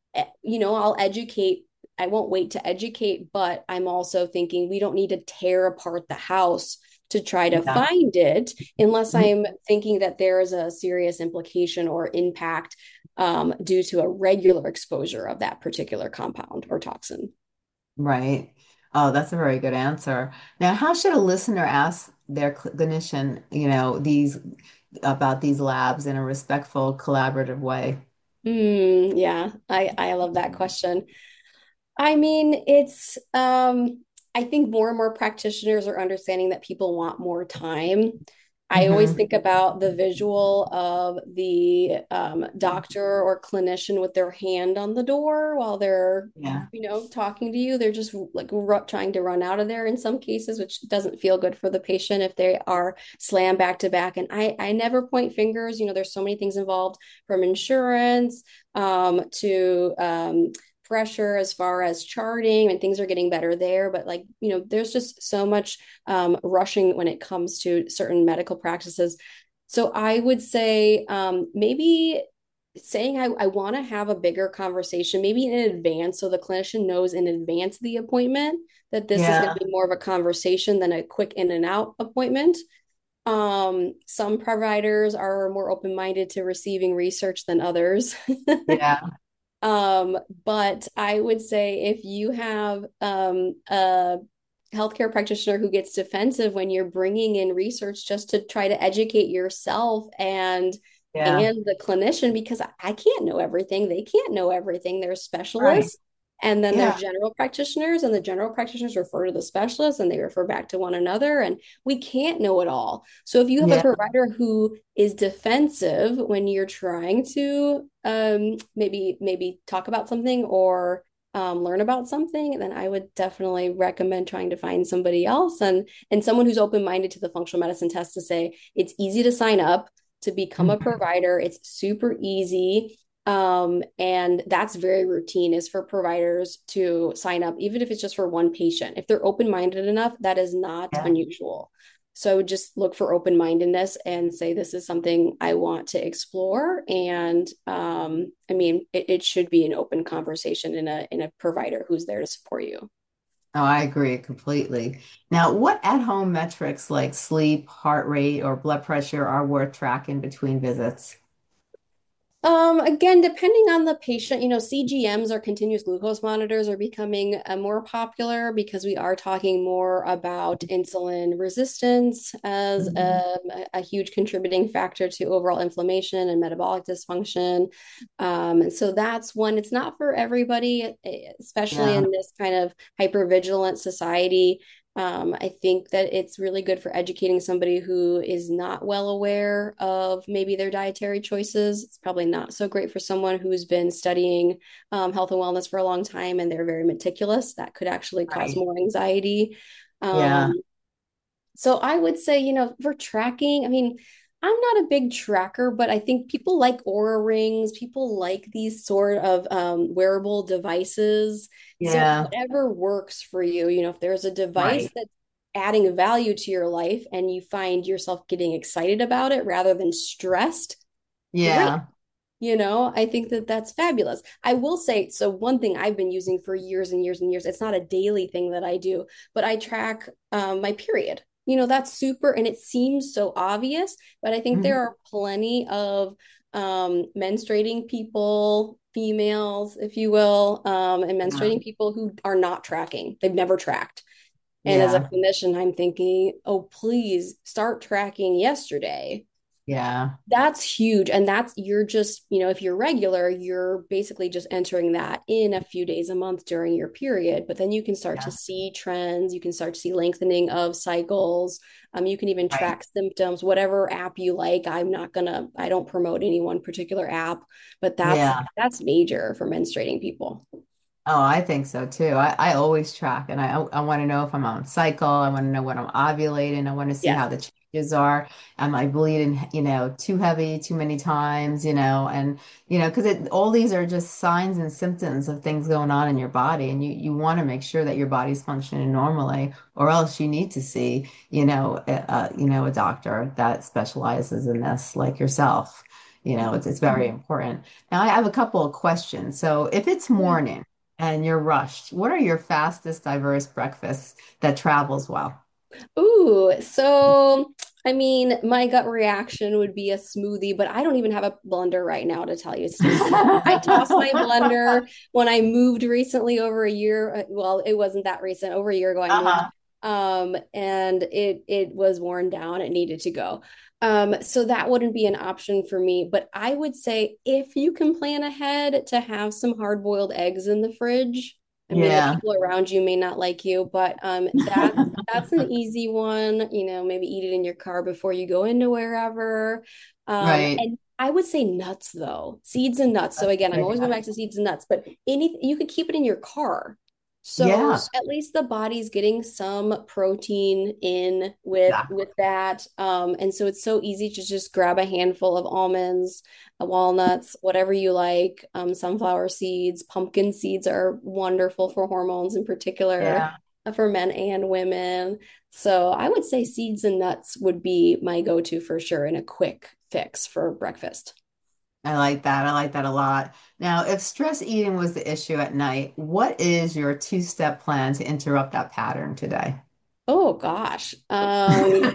you know, I'll educate. I won't wait to educate, but I'm also thinking we don't need to tear apart the house to try to Yeah. find it unless Mhm. I'm thinking that there is a serious implication or impact um, due to a regular exposure of that particular compound or toxin. Right. Oh, that's a very good answer. Now, how should a listener ask their clinician, you know, these about these labs in a respectful, collaborative way? Mm, yeah, I, I love that question. I mean, it's um I think more and more practitioners are understanding that people want more time. I always Hmm. think about the visual of the um, doctor or clinician with their hand on the door while they're, Yeah. you know, talking to you. They're just like ru trying to run out of there in some cases, which doesn't feel good for the patient if they are slammed back to back. And I, I never point fingers. You know, there's so many things involved from insurance um, to um, pressure as far as charting, and things are getting better there. But like, you know, there's just so much um, rushing when it comes to certain medical practices. So I would say um, maybe saying I, I want to have a bigger conversation, maybe in advance, so the clinician knows in advance of the appointment that this is going Yeah. to be more of a conversation than a quick in and out appointment. Um, some providers are more open-minded to receiving research than others. Yeah. Um, but I would say if you have um, a healthcare practitioner who gets defensive when you're bringing in research just to try to educate yourself and Yeah. and the clinician, because I can't know everything, they can't know everything. They're Right. specialists, and then Yeah. there's general practitioners, and the general practitioners refer to the specialists, and they refer back to one another, and we can't know it all. So if you have a Yeah. provider who is defensive when you're trying to um, maybe maybe talk about something or um, learn about something, then I would definitely recommend trying to find somebody else and and someone who's open-minded to the functional medicine test to say it's easy to sign up to become a Mhm. provider. It's super easy. Um, and that's very routine is for providers to sign up, even if it's just for one patient. If they're open-minded enough, that is not Yeah. unusual. So I would just look for open-mindedness and say, this is something I want to explore. And um, I mean, it, it should be an open conversation in a in a provider who's there to support you. Oh, I agree completely. Now, what at-home metrics like sleep, heart rate, or blood pressure are worth tracking between visits? Um, again, depending on the patient, you know, C G Ms or continuous glucose monitors are becoming uh, more popular because we are talking more about insulin resistance as Mhm. a, a huge contributing factor to overall inflammation and metabolic dysfunction. Um, and so that's one, it's not for everybody, e- especially Yeah, in this kind of hypervigilant society. Um, I think that it's really good for educating somebody who is not well aware of maybe their dietary choices. It's probably not so great for someone who's been studying um, health and wellness for a long time and they're very meticulous. That could actually cause right. more anxiety. Yeah. Um, so I would say, you know, for tracking, I mean, I'm not a big tracker, but I think people like Aura rings, people like these sort of um, wearable devices. So Yeah. whatever works for you, you know, if there's a device Right. that's adding value to your life and you find yourself getting excited about it rather than stressed, great. Yeah. You know, I think that that's fabulous. I will say, so one thing I've been using for years and years and years, it's not a daily thing that I do, but I track um, my period. You know, that's super, and it seems so obvious, but I think there Mhm. are plenty of um, menstruating people, females, if you will, um, and Yeah. menstruating people who are not tracking. They've never tracked. And as a Yeah. clinician, I'm thinking, oh, please start tracking yesterday. Yeah. That's huge. And that's, you're just, you know, if you're regular, you're basically just entering that in a few days a month during your period. But then you can start to Yeah. see trends. You can start to see lengthening of cycles. Um, you can even Right. track symptoms, whatever app you like. I'm not gonna, I don't promote any one particular app, but that's Yeah. that's major for menstruating people. Oh, I think so too. I, I always track and I I want to know if I'm on cycle. I want to know when I'm ovulating. I want to see Yes. how the changes are. Am I bleeding, you know, too heavy, too many times, you know, and you know, because it all these are just signs and symptoms of things going on in your body, and you you want to make sure that your body's functioning normally, or else you need to see, you know, a, a, you know, a doctor that specializes in this, like yourself. You know, it's it's very important. Now I have a couple of questions. So if it's Yeah. morning and you're rushed, what are your fastest diverse breakfasts that travels well? Ooh, so I mean, my gut reaction would be a smoothie, but I don't even have a blender right now to tell you, Stacey. I tossed my blender when I moved recently over a year. uh, Well, it wasn't that recent. Over a year ago, I moved. Uh-huh. Um, and it it was worn down. It needed to go. Um, so that wouldn't be an option for me. But I would say if you can plan ahead to have some hard-boiled eggs in the fridge. I mean, the Yeah. people around you may not like you, but um, that that's an easy one. You know, maybe eat it in your car before you go into wherever. Um, Right. and I would say nuts though, seeds and nuts. So That's again, I'm good. always going back to seeds and nuts, but any you could keep it in your car. So Yeah. at least the body's getting some protein in with Exactly. with that. Um, and so it's so easy to just grab a handful of almonds, uh, walnuts, whatever you like. Um, sunflower seeds, pumpkin seeds are wonderful for hormones in particular, Yeah. uh, for men and women. So I would say seeds and nuts would be my go-to for sure and a quick fix for breakfast. I like that. I like that a lot. Now, if stress eating was the issue at night, what is your two-step plan to interrupt that pattern today? Oh gosh. Um,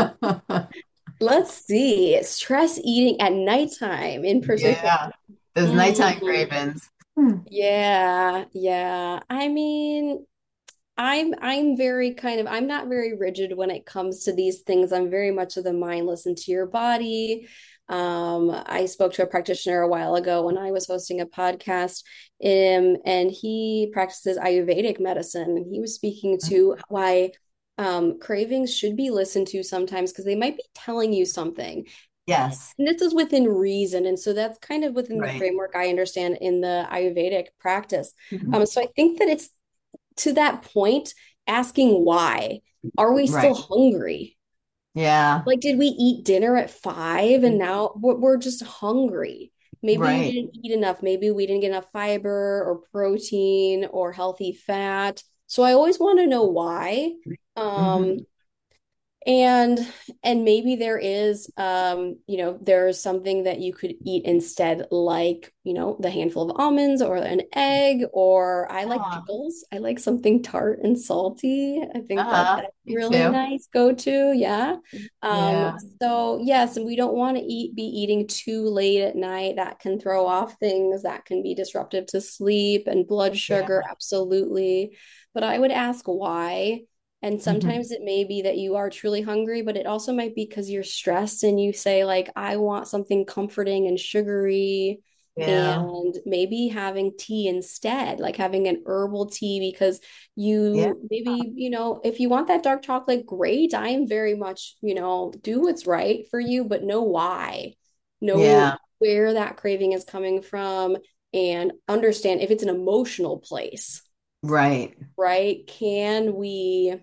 let's see. Stress eating at nighttime in particular. Yeah. Those nighttime Mm, cravings. Hmm. yeah, yeah. I mean, I'm I'm very kind of I'm not very rigid when it comes to these things. I'm very much of the mind, listen to your body. Um, I spoke to a practitioner a while ago when I was hosting a podcast, um, and he practices Ayurvedic medicine, and he was speaking to why um, cravings should be listened to sometimes because they might be telling you something. Yes. And this is within reason. And so that's kind of within the Right. framework I understand in the Ayurvedic practice. Mhm. Um, so I think that it's to that point, asking why. Are we still Right. hungry? Yeah. Like, did we eat dinner at five and now we're, we're just hungry? Maybe we Right. didn't eat enough. Maybe we didn't get enough fiber or protein or healthy fat. So I always want to know why. Um, Hmm. And and maybe there is um, you know, there's something that you could eat instead, like, you know, the handful of almonds or an egg, or I like Oh, pickles. I like something tart and salty. I think that uh-huh. that's Me really too. nice go-to. Yeah. Um, Yeah. so yes, and we don't want to eat be eating too late at night. That can throw off things, that can be disruptive to sleep and blood Yeah. sugar, absolutely. But I would ask why. And Hmm. sometimes it may be that you are truly hungry, but it also might be because you're stressed and you say, like, I want something comforting and sugary, Yeah. and maybe having tea instead, like having an herbal tea, because Yeah. you maybe, you know, if you want that dark chocolate, great. I am very much, you know, do what's right for you, but know why, know Yeah. where that craving is coming from, and understand if it's an emotional place, Right. right? Can we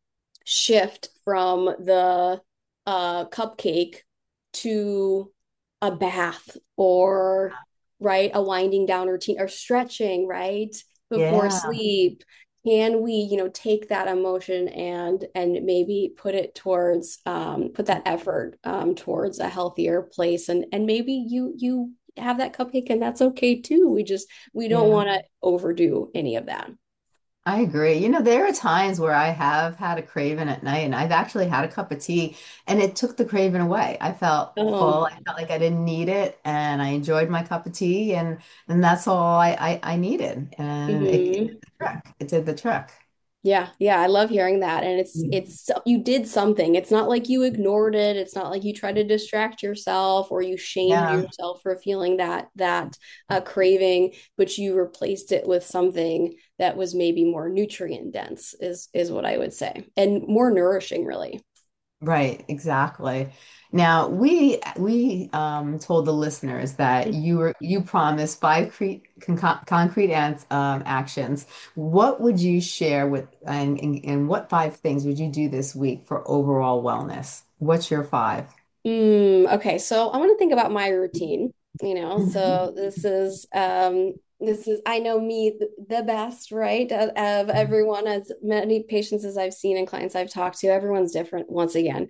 shift from the uh, cupcake to a bath, or right, a winding down routine or stretching right before Yeah. sleep? Can we, you know, take that emotion and and maybe put it towards um, put that effort um, towards a healthier place, and and maybe you you have that cupcake and that's okay too. We just we don't Yeah. want to overdo any of that. I agree. You know, there are times where I have had a craving at night and I've actually had a cup of tea and it took the craving away. I felt Um, full. I felt like I didn't need it and I enjoyed my cup of tea and and that's all I I, I needed. And it, it did mhm. the trick. It did the trick. Yeah, yeah, I love hearing that. And it's it's you did something. It's not like you ignored it. It's not like you tried to distract yourself or you shamed Yeah. yourself for feeling that that uh, craving, but you replaced it with something that was maybe more nutrient dense, is is what I would say, and more nourishing, really. Right, exactly. Now we we um, told the listeners that you were you promised five cre con concrete ans um, actions. What would you share with and, and and what five things would you do this week for overall wellness? What's your five? Mm, okay, so I want to think about my routine, you know. Mhm. So this is um this is I know me th- the best, right? Of, of everyone, as many patients as I've seen and clients I've talked to, everyone's different once again.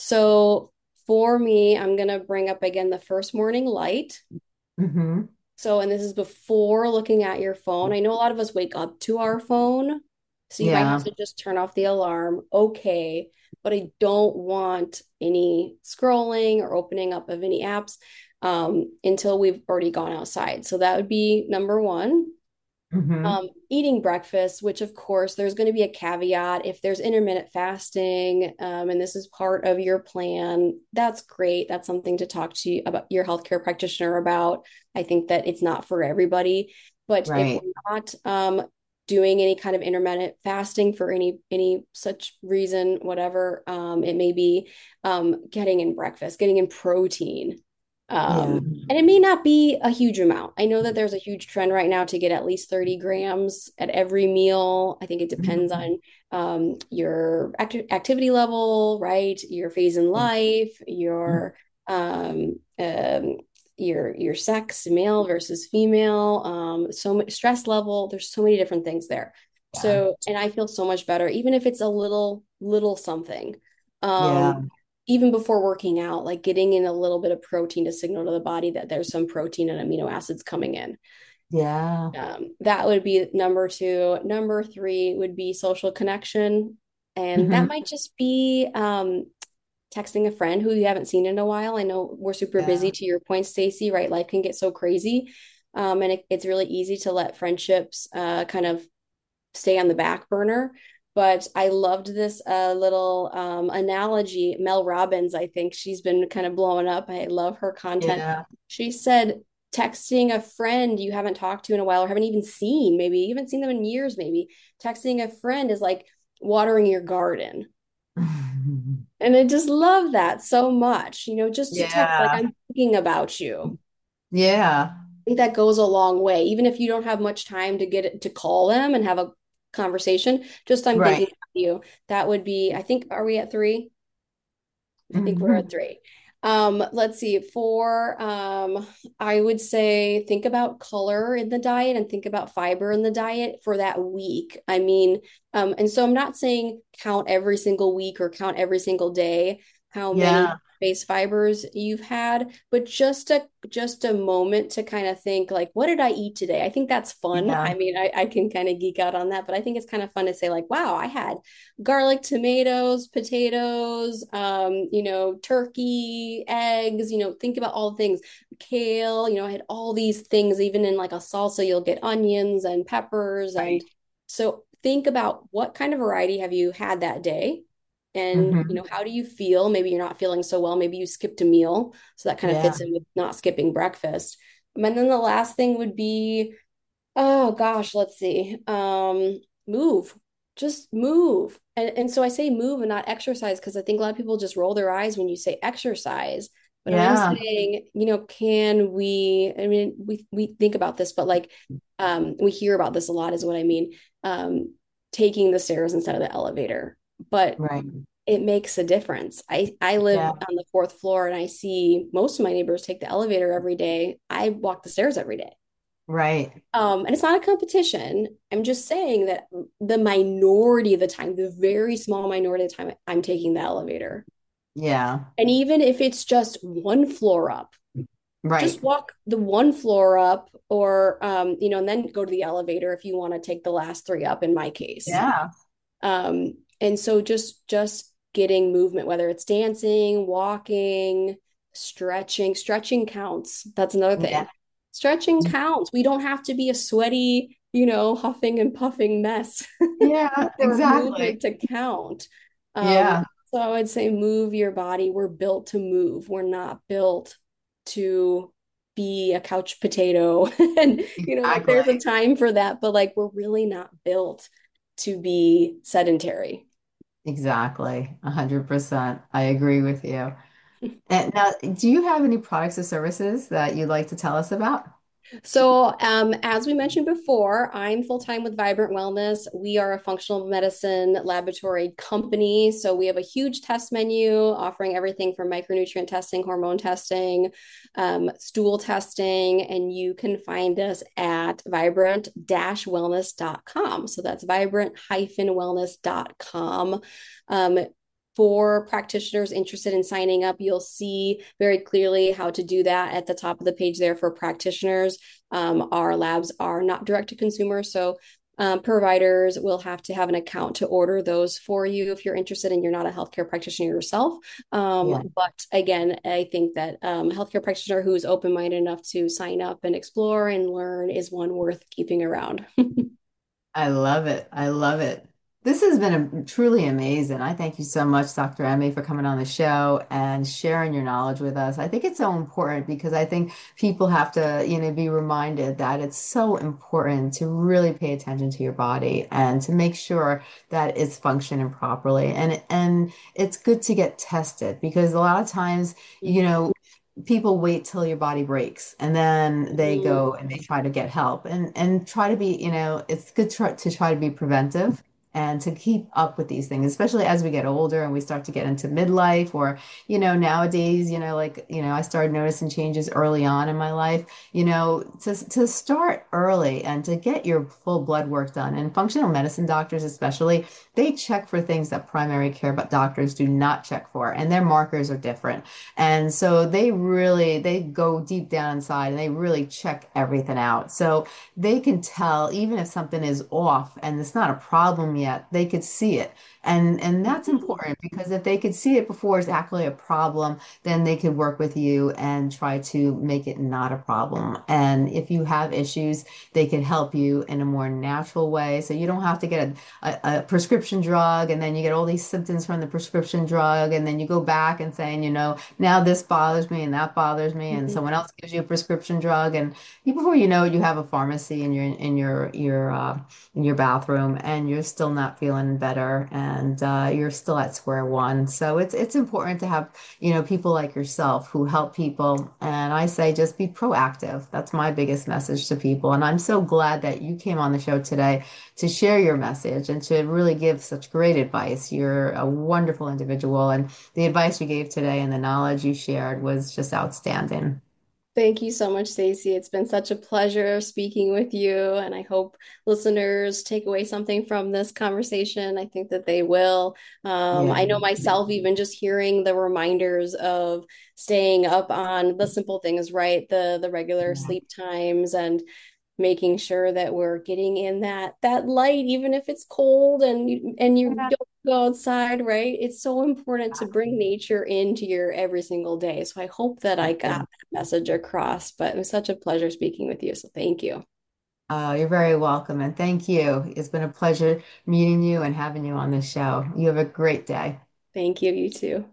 So for me, I'm gonna bring up again the first morning light. Hmm. So, and this is before looking at your phone. I know a lot of us wake up to our phone, so you might have Yeah. to just turn off the alarm. Okay, but I don't want any scrolling or opening up of any apps um, until we've already gone outside. So that would be number one. Hmm. Um, eating breakfast, which of course there's going to be a caveat. If there's intermittent fasting, um, and this is part of your plan, that's great. That's something to talk to you about your healthcare practitioner about. I think that it's not for everybody, but if we're Right. not um, doing any kind of intermittent fasting for any any such reason, whatever um, it may be, um, getting in breakfast, getting in protein. Yeah. Um, and it may not be a huge amount. I know that there's a huge trend right now to get at least thirty grams at every meal. I think it depends Mhm. on um, your act activity level, right? Your phase in life, your um, um, your your sex, male versus female, um, so much stress level. There's so many different things there. Yeah. So, and I feel so much better, even if it's a little little something. Um, Yeah. even before working out, like getting in a little bit of protein to signal to the body that there's some protein and amino acids coming in. Yeah. Um, that would be number two. Number three would be social connection. And that Hmm. might just be um, texting a friend who you haven't seen in a while. I know we're super busy, Yeah. to your point, Stacey, right? Life can get so crazy. Um, and it, it's really easy to let friendships uh, kind of stay on the back burner. But I loved this uh, little um, analogy. Mel Robbins, I think she's been kind of blowing up. I love her content. Yeah. She said, texting a friend you haven't talked to in a while or haven't even seen, maybe you haven't seen them in years, maybe texting a friend is like watering your garden. And I just love that so much, you know, just to text, like, Yeah. I'm thinking about you. Yeah. I think that goes a long way, even if you don't have much time to get it to call them and have a conversation. Just I'm thinking Right. of you. That would be, I think, are we at three? I think we're Mhm. at three. Um, let's see, for um, I would say think about color in the diet and think about fiber in the diet for that week. I mean, um, and so I'm not saying count every single week or count every single day how many Yeah, base fibers you've had, but just a just a moment to kind of think like, what did I eat today? I think that's fun. yeah, I mean, I, I can kind of geek out on that, but I think it's kind of fun to say like, wow, I had garlic, tomatoes, potatoes, um, you know, turkey, eggs, you know, think about all the things, kale, you know, I had all these things, even in like a salsa, you'll get onions and peppers. And right. so think about what kind of variety have you had that day? And, you Hmm. know, how do you feel? Maybe you're not feeling so well. Maybe you skipped a meal. So that kind of Yeah, fits in with not skipping breakfast. And then the last thing would be, oh gosh, let's see. Um, move. Just move. And and so I say move and not exercise because I think a lot of people just roll their eyes when you say exercise. But I'm yeah, saying, you know, can we, I mean, we we think about this, but like um we hear about this a lot is what I mean. Um, taking the stairs instead of the elevator. But right. it makes a difference. I I live Yeah, on the fourth floor and I see most of my neighbors take the elevator every day. I walk the stairs every day. right. Um, and it's not a competition. I'm just saying that the minority of the time, the very small minority of the time, I'm taking the elevator. Yeah, And even if it's just one floor up, right. just walk the one floor up or um, you know, and then go to the elevator if you want to take the last three up in my case. Yeah, Um, and so just just getting movement, whether it's dancing, walking, stretching, stretching counts. That's another yeah, thing. Stretching counts. We don't have to be a sweaty, you know, huffing and puffing mess yeah, for exactly. movement to count. Um, Yeah. so I would say move your body. We're built to move. We're not built to be a couch potato. And, you know, like there's a Exactly. time for that, but like we're really not built to be sedentary. Exactly. A hundred percent. I agree with you. And now, do you have any products or services that you'd like to tell us about? So, um, as we mentioned before, I'm full time with Vibrant Wellness. We are a functional medicine laboratory company. So, we have a huge test menu offering everything from micronutrient testing, hormone testing, um, stool testing, and you can find us at vibrant wellness dot com. So, that's vibrant wellness dot com. Um, for practitioners interested in signing up, you'll see very clearly how to do that at the top of the page there for practitioners. Um, our labs are not direct to consumer, so um, providers will have to have an account to order those for you if you're interested and you're not a healthcare practitioner yourself. Um, Yeah. but again, I think that um, a healthcare practitioner who's open minded enough to sign up and explore and learn is one worth keeping around. I love it. I love it. This has been a, truly amazing. I thank you so much, doctor Emmy, for coming on the show and sharing your knowledge with us. I think it's so important because I think people have to, you know, be reminded that it's so important to really pay attention to your body and to make sure that it's functioning properly. And and it's good to get tested because a lot of times, you know, people wait till your body breaks and then they Mhm. go and they try to get help and and try to be, you know, it's good try, to try to be preventive and to keep up with these things, especially as we get older and we start to get into midlife or, you know, nowadays, you know, like, you know, I started noticing changes early on in my life, you know, to, to start early and to get your full blood work done. And functional medicine doctors, especially, they check for things that primary care but doctors do not check for, and their markers are different. And so they really they go deep down inside and they really check everything out. So they can tell even if something is off and it's not a problem yet, they could see it. And and that's Mhm. important because if they could see it before it's actually a problem, then they could work with you and try to make it not a problem. And if you have issues, they can help you in a more natural way. So you don't have to get a, a, a prescription drug and then you get all these symptoms from the prescription drug and then you go back and saying, you know, now this bothers me and that bothers me, and Mhm. someone else gives you a prescription drug, and you, before you know it, you have a pharmacy in your in your your uh, in your bathroom, and you're still not feeling better. and uh, you're still at square one. So it's it's important to have, you know, people like yourself who help people. And I say just be proactive. That's my biggest message to people. And I'm so glad that you came on the show today to share your message and to really give such great advice. You're a wonderful individual, and the advice you gave today and the knowledge you shared was just outstanding. Thank you so much, Stacey. It's been such a pleasure speaking with you, and I hope listeners take away something from this conversation. I think that they will. Um, Yeah. I know myself, even just hearing the reminders of staying up on the simple things, right? The the regular Yeah. sleep times and making sure that we're getting in that that light, even if it's cold and you and you don't go outside, right? It's so important to bring nature into your every single day. So I hope that I got Yeah. that message across. But it was such a pleasure speaking with you. So thank you. Oh, you're very welcome. And thank you. It's been a pleasure meeting you and having you on this show. You have a great day. Thank you, you too.